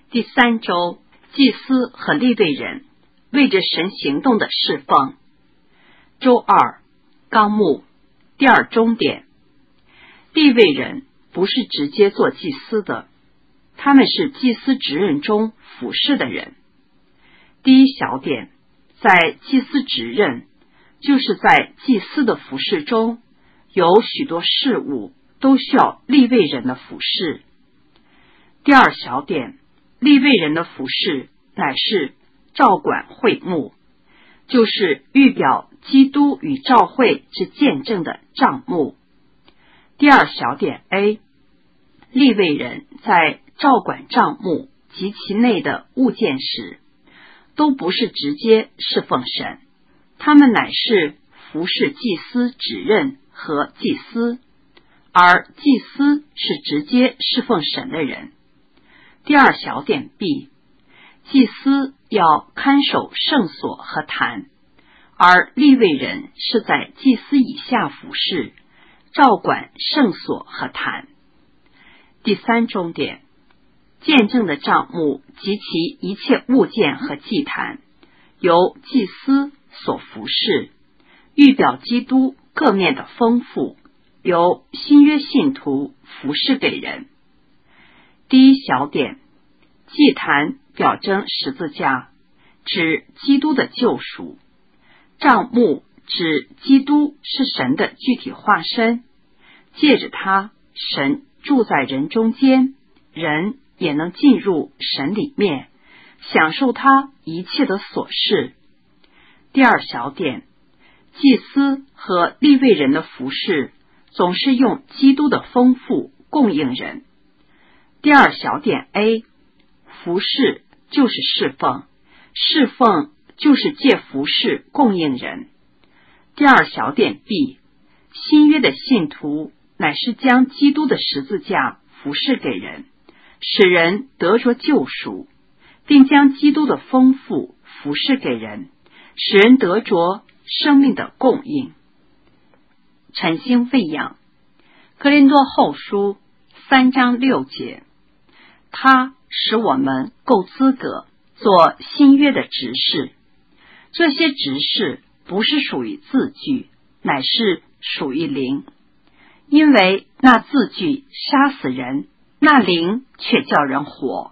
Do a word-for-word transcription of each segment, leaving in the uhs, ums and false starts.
第三周，祭司和利未人为着神行动的侍奉。周二，纲目第二中点，利未人不是直接做祭司的，他们是祭司职任中服侍的人。第一小点，在祭司职任，就是在祭司的服侍中，有许多事物都需要利未人的服侍。第二小点，利未人的服侍乃是照管会幕，就是预表基督与教会之见证的帐幕。第二小点 A， 利未人在照管帐幕及其内的物件时，都不是直接侍奉神，他们乃是服侍祭司职任和祭司，而祭司是直接侍奉神的人。第二小点 B， 祭司要看守圣所和坛，而利未人是在祭司以下服侍，照管圣所和坛。第三重点，见证的帐幕及其一切物件和祭坛，由祭司所服侍，预表基督各面的丰富，由新约信徒服侍给人。第一小点，祭坛表征十字架，指基督的救赎；帐幕指基督是神的具体化身，借着他，神住在人中间，人也能进入神里面，享受他一切的所事。第二小点，祭司和利未人的服侍总是用基督的丰富供应人。第二小点 A， 服侍就是侍奉，侍奉就是借服侍供应人。第二小点 B， 新约的信徒乃是将基督的十字架服侍给人，使人得着救赎，并将基督的丰富服侍给人，使人得着生命的供应。晨星喂养，哥林多后书三章六节，他使我们够资格做新约的执事。这些执事不是属于字句，乃是属于灵，因为那字句杀死人，那灵却叫人活。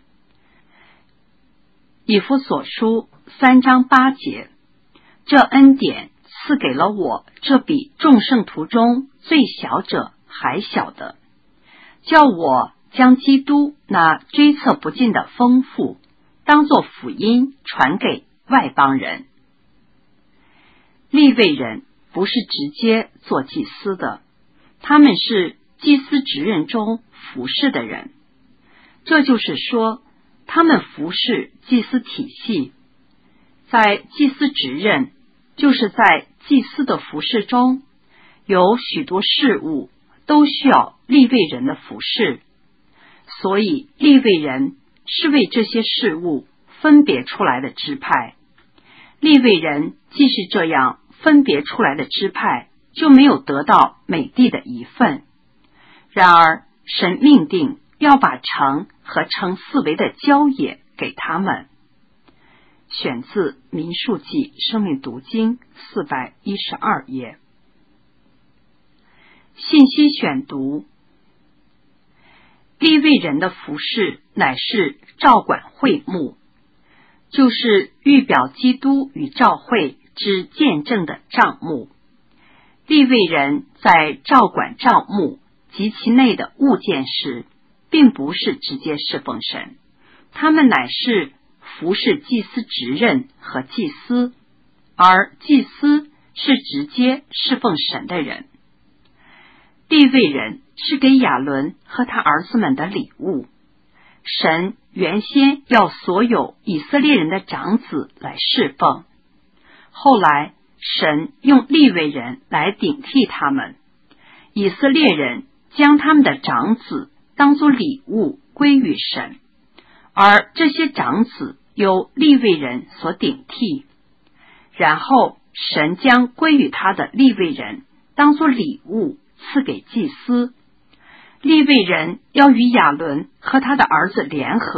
以弗所书三章八节，这恩典赐给了我这比众圣徒中最小者还小的，叫我将基督那追测不尽的丰富当作福音传给外邦人。利未人不是直接做祭司的，他们是祭司职任中服侍的人。这就是说，他们服侍祭司体系。在祭司职任，就是在祭司的服侍中，有许多事物都需要利未人的服侍，所以利未人是为这些事物分别出来的支派。利未人既是这样分别出来的支派，就没有得到美地的一份。然而神命定要把城和城四围的郊野给他们。选自民数记生命读经四百一十二页。信息选读，利未人的服侍乃是照管会幕，就是预表基督与教会之见证的帐幕。利未人在照管帐幕及其内的物件时，并不是直接侍奉神，他们乃是服侍祭司职任和祭司，而祭司是直接侍奉神的人。利未人是给亚伦和他儿子们的礼物。神原先要所有以色列人的长子来侍奉，后来神用利未人来顶替他们，以色列人将他们的长子当作礼物归于神，而这些长子由利未人所顶替，然后神将归于他的利未人当作礼物赐给祭司。利未人要与亚伦和他的儿子联合，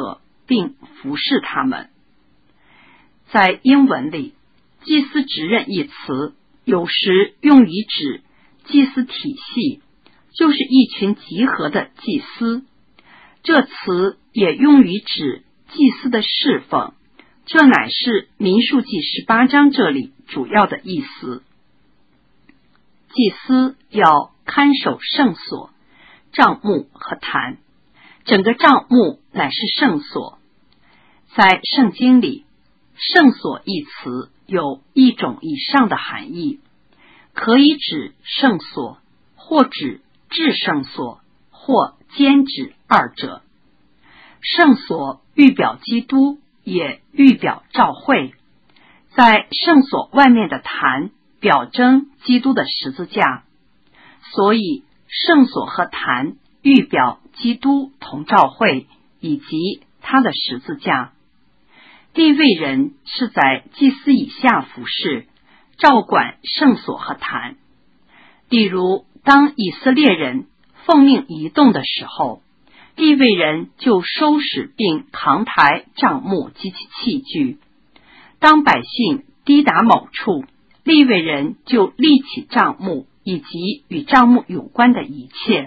并服侍他们。在英文里，祭司职任一词有时用于指祭司体系，就是一群集合的祭司。这词也用于指祭司的侍奉，这乃是民数记十八章这里主要的意思。祭司要看守圣所、帐幕和坛，整个帐幕乃是圣所。在圣经里，圣所一词有一种以上的含义，可以指圣所，或指至圣所，或兼指二者。圣所预表基督，也预表召会。在圣所外面的坛表征基督的十字架，所以圣所和坛预表基督同召会以及他的十字架。利未人是在祭司以下服侍，照管圣所和坛。例如，当以色列人奉命移动的时候，利未人就收拾并扛抬帐幕及其器具。当百姓抵达某处，利未人就立起帐幕以及与帐幕有关的一切。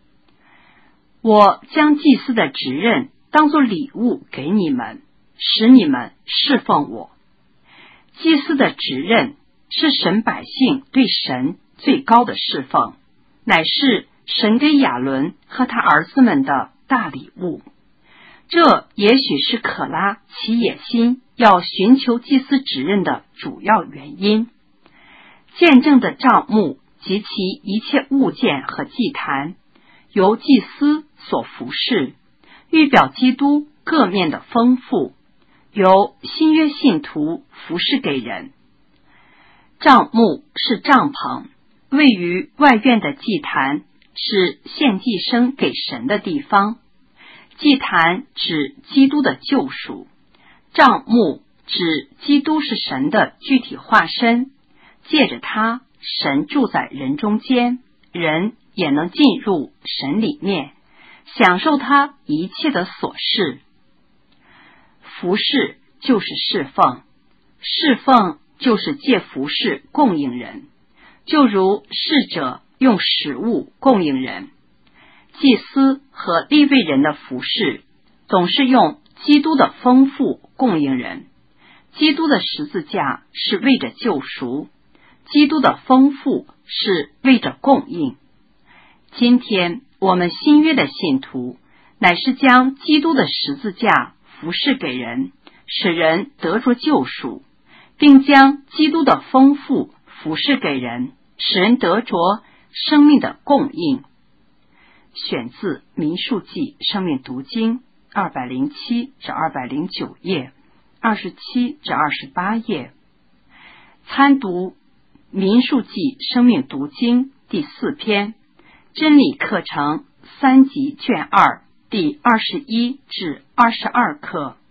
我将祭司的职任当作礼物给你们，使你们侍奉我。祭司的职任是神百姓对神最高的侍奉，乃是神给亚伦和他儿子们的大礼物。这也许是可拉起野心要寻求祭司职任的主要原因。见证的帐幕及其一切物件和祭坛由祭司所服侍，预表基督各面的丰富，由新约信徒服侍给人。帐幕是帐篷，位于外院的祭坛是献祭牲给神的地方。祭坛指基督的救赎，帐幕指基督是神的具体化身，借着他，神住在人中间，人也能进入神里面，享受他一切的所事。服侍就是侍奉，侍奉就是借服侍供应人，就如侍者用食物供应人。祭司和利未人的服侍总是用基督的丰富供应人。基督的十字架是为着救赎，基督的丰富是为着供应。今天我们新约的信徒乃是将基督的十字架服侍给人，使人得着救赎，并将基督的丰富服侍给人，使人得着生命的供应。选自民数记生命读经二百零七至二百零九页，二十七至二十八页。参读民数记生命读经第四篇，真理课程三级卷二第二十一至二十二课。